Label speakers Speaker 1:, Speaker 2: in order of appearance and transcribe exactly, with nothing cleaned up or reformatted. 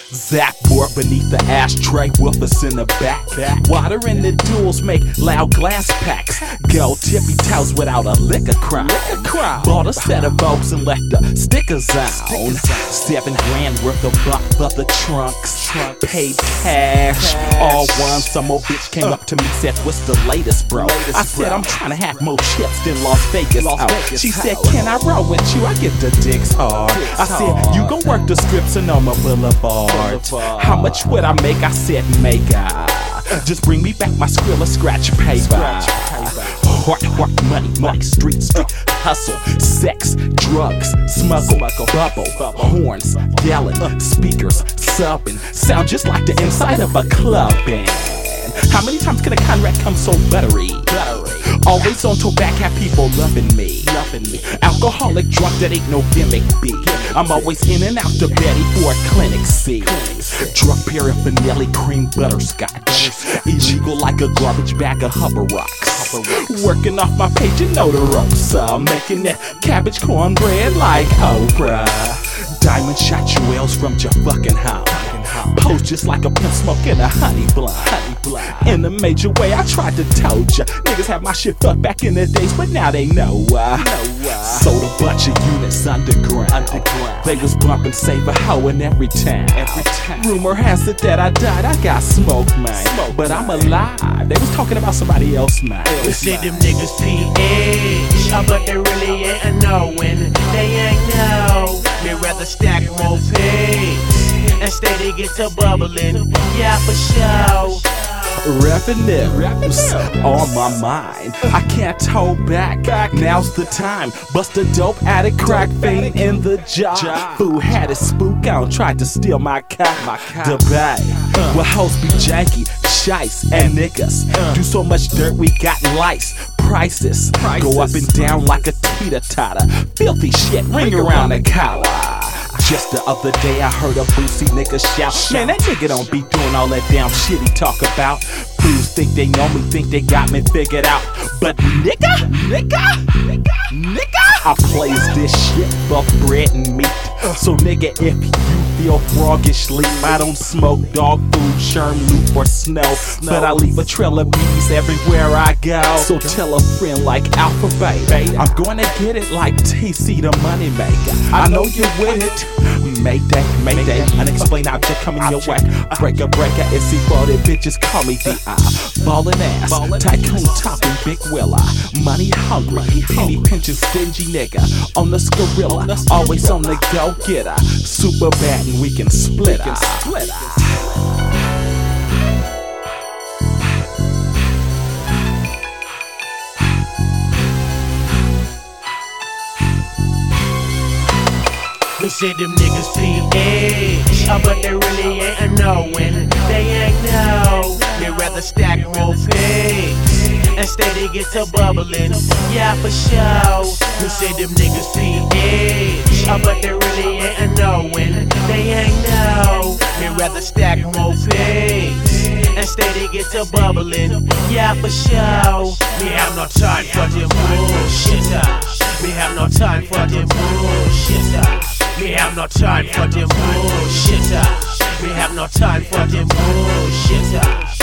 Speaker 1: Zap board beneath the ashtray, woofers in the back. Water in the duels make loud glass packs. Go tippy toes without a liquor crown. Bought a set of Vogues and left the stickers on. Seven grand worth of buck for the trunks. Paid cash, all one. Some old bitch came up to me, said, "What's the latest, bro?" I said, "I'm trying to have more chips than Las Vegas." She said, "Can I roll with you? I get the dicks hard." I said, "You gon' work the strip Sonoma Boulevard. How much would I make?" I said, "Make I just bring me back my Skrilla scratch paper." Heart, heart, money, money, street, street, hustle, sex, drugs, smuggle, bubble, horns, yelling, speakers, subbing, sound just like the inside of a club band. How many times can a Conrad come so buttery? Always on to back, have people loving me. Alcoholic drunk, that ain't no gimmick B. I'm always in and out to Betty for a clinic C. Drug paraphernalia, cream butterscotch. Illegal like a garbage bag of Hubba Rocks. Working off my page and know the ropes. I'm making that cabbage cornbread like Oprah. Diamond shot jewels from your fucking house. Pose just like a pimp smoking a honey blunt. In a major way, I tried to told ya. Niggas had my shit fucked back in the days, but now they know uh, sold a bunch of units underground. They was bumping Save a Hoe in every town. Rumor has it that I died, I got smoked, man. But I'm alive. They was talking about somebody else, man.
Speaker 2: They said them niggas P H, uh, but they really ain't knowing. They ain't know. They rather stack more pigs and steady get to bubbling. Yeah, for sure.
Speaker 1: Revenues on my mind. I can't hold back. Now's the time. Bust a dope addict, crack fiend in the job. Fool had a spook on, tried to steal my car. The bay, where hoes be janky, shice, and niggas do so much dirt we got lice. Prices go up and down like a teeter-totter. Filthy shit ring around the collar. Just the other day I heard a Boosie nigga shout, "Man, that nigga don't be doing all that damn shit he talk about." Fools think they know me, think they got me figured out. But nigga, nigga, nigga, nigga, I plays this shit for bread and meat. So nigga, if you feel froggishly, I don't smoke dog food, sherm, loop, or snow, but I leave a trail of bees everywhere I go. So tell a friend like Alpha Baby, I'm gonna get it like T C the money maker. I know you with it. Mayday, mayday, unexplained object coming your way. Breaker, breaker, it's C forty bitches call me D I. Ballin' ass, tycoon topping, big willa. Money hungry, penny pinching, stingy nigga. On the Skrilla, always on the go getter. Super bad and we can split her.
Speaker 2: They said them niggas P H, uh, but they really ain't knowing. They ain't know. They rather stack more pigs and steady get to bubbling. Yeah, for sure. They said them niggas P H, uh, but they really ain't knowing. They ain't know. They rather stack more pigs and steady get to bubbling. Yeah, for sure. We have no time for them bullshit. We have no time for them bullshit. We have no time for them bullshit. We have no time for them bullshit.